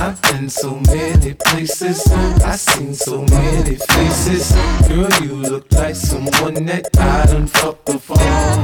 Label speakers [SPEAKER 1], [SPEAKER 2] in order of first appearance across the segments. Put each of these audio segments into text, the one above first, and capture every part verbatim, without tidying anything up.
[SPEAKER 1] I've been so many places, I've seen so many faces. Girl, you look like someone that I done fucked before.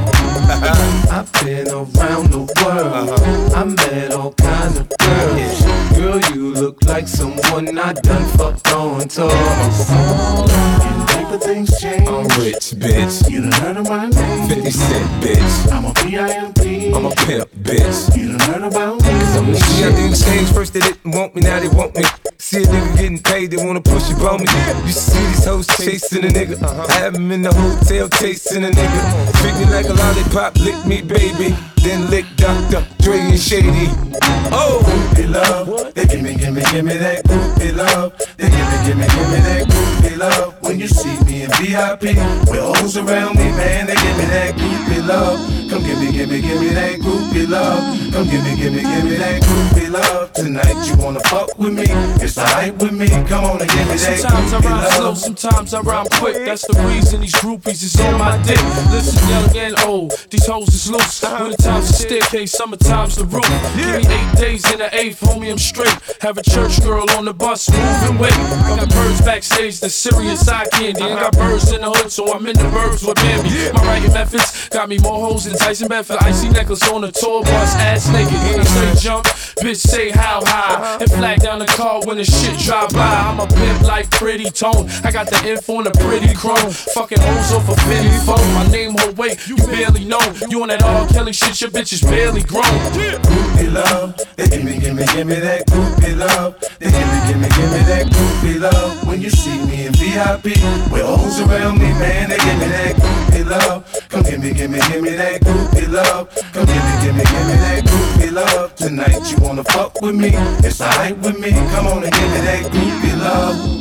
[SPEAKER 1] I've been around the world, I met all kind of girls. Girl, you look like someone I done fucked on tours. Paper things change.
[SPEAKER 2] I'm rich, bitch.
[SPEAKER 1] You done heard of my name.
[SPEAKER 2] fifty cent, bitch.
[SPEAKER 1] I'm a P I M P.
[SPEAKER 2] I'm a pimp, bitch.
[SPEAKER 1] You done heard about me.
[SPEAKER 2] Cause I'm the shit. I didn't change. First they didn't want me, now they want me. See a nigga getting paid, they wanna push it on me. You see these hoes chasing a nigga. I have them in the hotel chasing a nigga. Treat me like a lollipop, lick me, baby. Then lick Doctor Dre and Shady. Oh,
[SPEAKER 1] groupie love. They gimme, gimme, gimme that groupie love. They gimme, gimme, gimme that groupie love. When you see me in V I P, with hoes around me, man, they gimme that groupie love. Come gimme, gimme, gimme that groupie love. Come gimme, gimme, gimme that groupie love. Tonight you wanna fuck with me? It's alright with me. Come on and give me that
[SPEAKER 3] sometimes
[SPEAKER 1] groupie
[SPEAKER 3] I rhyme slow,
[SPEAKER 1] love.
[SPEAKER 3] sometimes I rhyme quick. That's the reason these groupies is on my dick. Listen, young and old, these hoes is loose. Winter time's a staircase, summertime's the roof. Give me eight days in the eighth, homie, I'm straight. Have a church girl on the bus, moving weight. I got birds backstage, the serious eye candy. I got birds in the hood, so I'm in the burbs with Bambi. My writing methods got me more hoes than Tyson Bedford. Icy necklace on the tour bus, ass naked. I say jump, bitch say how high. And flag down the car when the shit drive by. I'm a pimp like Pretty Tone. I got the info on the pretty chrome. Fucking hoes off a Philly phone. My name whole weight, you barely know. You on that R. Kelly shit, your bitch is barely grown.
[SPEAKER 1] Groupie love, they gimme, gimme, gimme that groupie love. They gimme, gimme, gimme that groupie love. When you see me in V I P, with hoes around me, man, they gimme that groupie love. Come gimme, gimme, gimme that groupie love. Come gimme, gimme, gimme that groupie love. Tonight you wanna fuck with me? It's alright with me. Come on and give me that groupie love.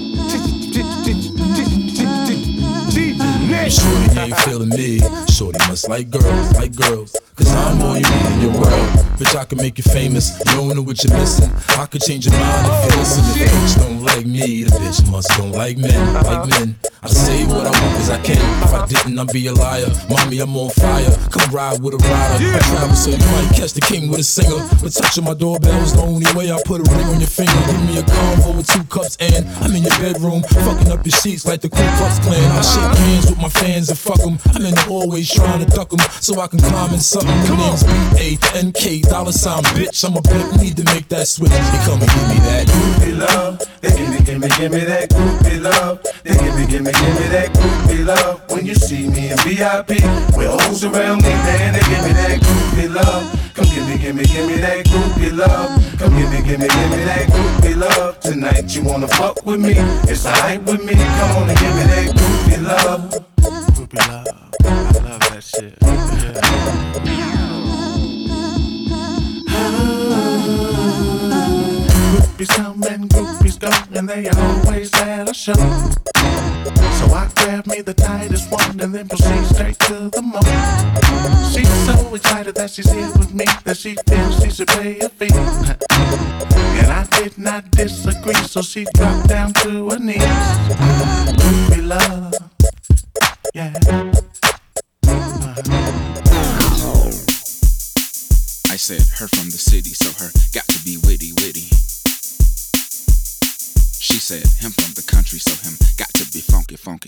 [SPEAKER 4] Shorty ain't feeling me. Shorty must like girls, like girls. Cause I'm all you need in your world. Bitch, I can make you famous. You don't know what you're missing. I could change your mind if you listen. If bitch don't like me, the bitch must don't like men. Like men, I say what I want cause I can. If I didn't, I'd be a liar. Mommy, I'm on fire. Come ride with a rider. I travel so you might catch the king with a singer. But touching my doorbell's the only way I put a ring on your finger. Give me a convo with two cups and I'm in your bedroom. Fucking up your sheets like the Ku Klux Klan. I shake hands with my fans and fuck them. I'm in the always trying to duck them so I can climb in something. My name's B A N K, dollar sign bitch. I'm a pimp, need to make that switch. They come and give me that
[SPEAKER 1] groupie love. They gimme, gimme, gimme that groupie love. They gimme, gimme, gimme that groupie love. When you see me in V I P, with hoes around me, man, they gimme that groupie love. Come gimme, gimme, gimme that groupie love. Come gimme, gimme, gimme that groupie love. Tonight you wanna fuck with me? It's alright with me. Come on and give me that groupie love. Groupie love, I love that shit. Yeah. Groupies come and groupies go, and they always at a show. So I grab me the tightest one and then proceed straight to the moon. She's so excited that she's here with me that she feels she should pay a fee. And I did not disagree, so she dropped down to her knees. Groupie love, yeah.
[SPEAKER 5] I said her from the city, so her got to be witty, witty. She said him from the country, so him got to be funky, funky.